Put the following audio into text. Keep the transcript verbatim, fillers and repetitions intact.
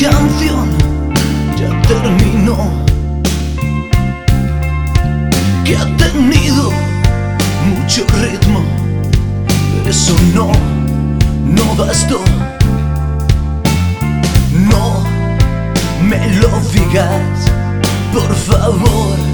canción ya terminó, que ha tenido mucho ritmo, pero eso no, no bastó. No me lo digas, por favor.